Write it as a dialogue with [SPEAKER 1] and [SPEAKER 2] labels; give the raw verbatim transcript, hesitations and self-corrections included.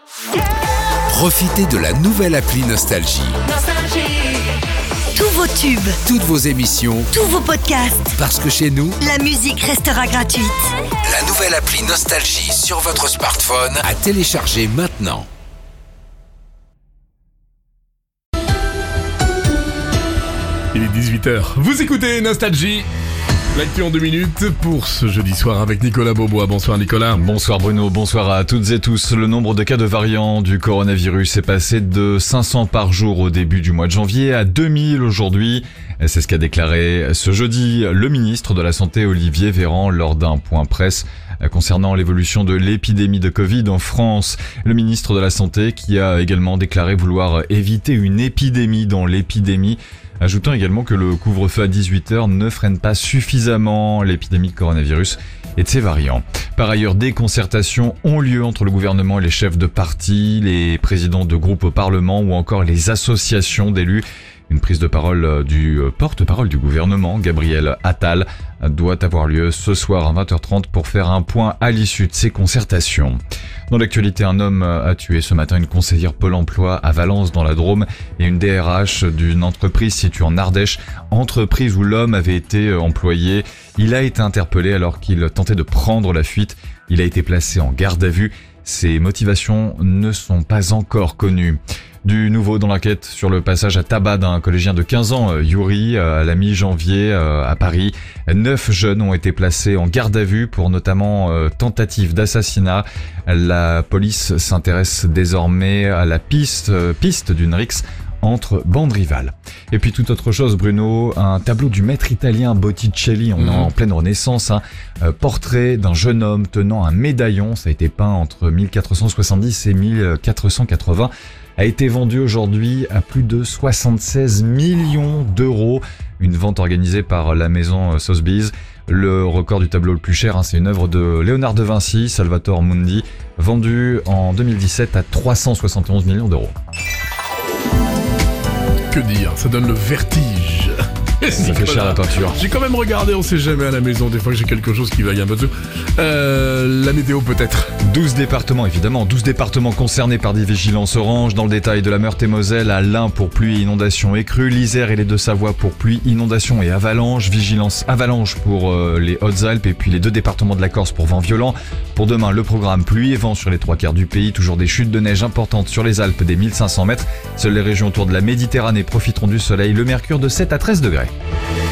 [SPEAKER 1] Profitez de la nouvelle appli Nostalgie.
[SPEAKER 2] Tous vos tubes,
[SPEAKER 1] Toutes vos émissions,
[SPEAKER 2] tous vos podcasts,
[SPEAKER 1] parce que chez nous,
[SPEAKER 2] la musique restera gratuite.
[SPEAKER 1] la nouvelle appli Nostalgie sur votre smartphone à télécharger maintenant.
[SPEAKER 3] Il est dix-huit heures. Vous écoutez Nostalgie. L'actu en deux minutes pour ce jeudi soir avec Nicolas Beaubois. Bonsoir Nicolas.
[SPEAKER 4] Bonsoir Bruno, bonsoir à toutes et tous. Le nombre de cas de variants du coronavirus est passé de cinq cents par jour au début du mois de janvier à deux mille aujourd'hui. C'est ce qu'a déclaré ce jeudi le ministre de la Santé Olivier Véran lors d'un point presse concernant l'évolution de l'épidémie de Covid en France. Le ministre de la Santé qui a également déclaré vouloir éviter une épidémie dans l'épidémie, ajoutant également que le couvre-feu à dix-huit heures ne freine pas suffisamment l'épidémie de coronavirus et de ses variants. Par ailleurs, des concertations ont lieu entre le gouvernement et les chefs de parti, les présidents de groupes au Parlement ou encore les associations d'élus. Une prise de parole du porte-parole du gouvernement, Gabriel Attal, doit avoir lieu ce soir à vingt heures trente pour faire un point à l'issue de ces concertations. Dans l'actualité, un homme a tué ce matin une conseillère Pôle emploi à Valence dans la Drôme et une D R H d'une entreprise située en Ardèche, entreprise où l'homme avait été employé. Il a été interpellé alors qu'il tentait de prendre la fuite. Il a été placé en garde à vue. Ses motivations ne sont pas encore connues. Du nouveau dans l'enquête sur le passage à tabac d'un collégien de quinze ans, Yuri, à la mi-janvier à Paris. Neuf jeunes ont été placés en garde à vue pour notamment tentative d'assassinat. La police s'intéresse désormais à la piste, piste d'une rixe entre bandes rivales. Et puis toute autre chose, Bruno, un tableau du maître italien Botticelli, on est en pleine renaissance, hein. Euh, portrait d'un jeune homme tenant un médaillon, ça a été peint entre mille quatre cent soixante-dix et mille quatre cent quatre-vingts, a été vendu aujourd'hui à plus de soixante-seize millions d'euros. Une vente organisée par la maison Sotheby's. Le record du tableau le plus cher, hein, c'est une œuvre de Léonard de Vinci, Salvator Mundi, vendue en deux mille dix-sept à trois cent soixante et onze millions d'euros.
[SPEAKER 3] Que dire, ça donne le vertige.
[SPEAKER 4] Ça fait cher la peinture.
[SPEAKER 3] J'ai quand même regardé, on sait jamais à la maison, des fois que j'ai quelque chose qui vaille un peu dessus. Euh, la météo peut-être.
[SPEAKER 4] douze départements, évidemment, douze départements concernés par des vigilances orange. Dans le détail, de la Meurthe-et-Moselle à l'Ain pour pluie, inondation et crue, l'Isère et les Deux-Savoie pour pluie, inondation et avalanche, vigilance avalanche pour euh, les Hautes-Alpes et puis les deux départements de la Corse pour vent violent. Pour demain, le programme pluie et vent sur les trois quarts du pays, toujours des chutes de neige importantes sur les Alpes des mille cinq cents mètres. Seules les régions autour de la Méditerranée profiteront du soleil, le mercure de sept à treize degrés.